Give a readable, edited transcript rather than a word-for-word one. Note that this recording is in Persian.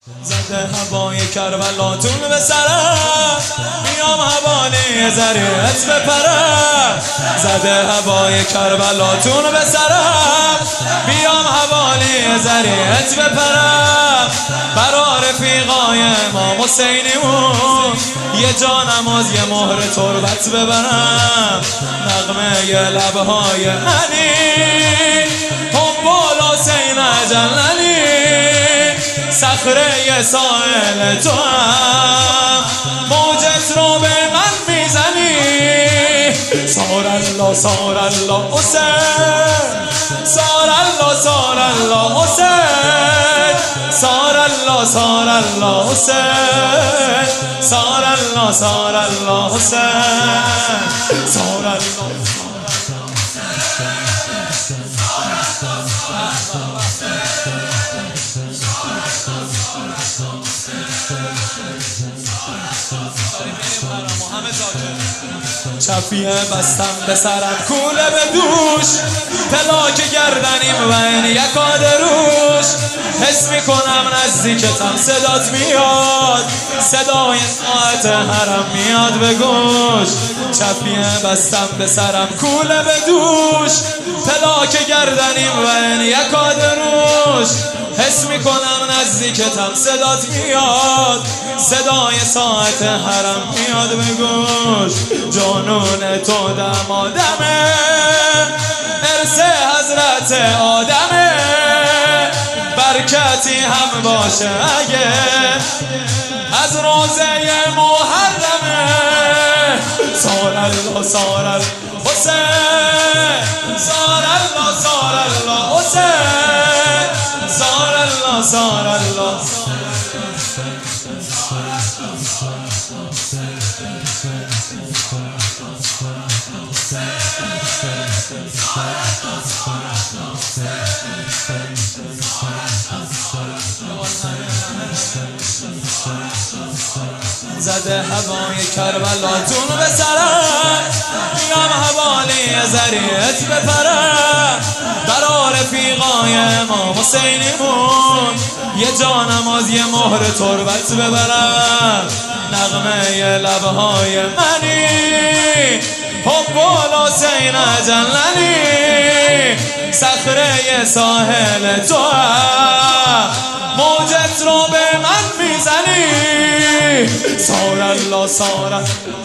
زده هوای کربلاتون به سرم، میام حوالی ذریعت بپرم. زده هوای کربلاتون به سرم، بیام حوالی ذریعت بپرم. برا رفیقای ما حسینیمون یه جا نماز یه مهر تربت ببرم. نغمه ی لبهای علی حب حسین جللی، صخره ساحل تو هم موجت رو به من میزنی. سار الله سار الله حسین، سار الله سار الله حسین، سار الله سار الله حسین، سار الله سار الله حسین، سار الله. چفیه بستم به سرم کوله به دوش، پلاک گردنیم و این یکاد روش. حس میکنم نزدیکتم صدات میاد، صدای ساعت حرم میاد به گوش. چفیه بستم به سرم کوله به دوش، پلاک گردنیم و این یکاد روش. حس میکنم نزدیکتم صدات میاد، صدای ساعت حرم میاد به گوش. جانون تو دمادمه، ارث حضرت آدمه، برکتی هم باشه اگه از روزه محرمه. سار الله سار الله حسین، سار الله سار الله حسین، سار الله سار الله. زده هوای کربلاتون به سرم، میام حوالی ذریعت بپرم. برا رفیقای ما حسینیمون یه جا نماز یه مهر تربت ببرم. نغمه ی لبهای منی حب حسین جللی، صخره ساحل تو هم موجت رو به من میزنی. سار الله سار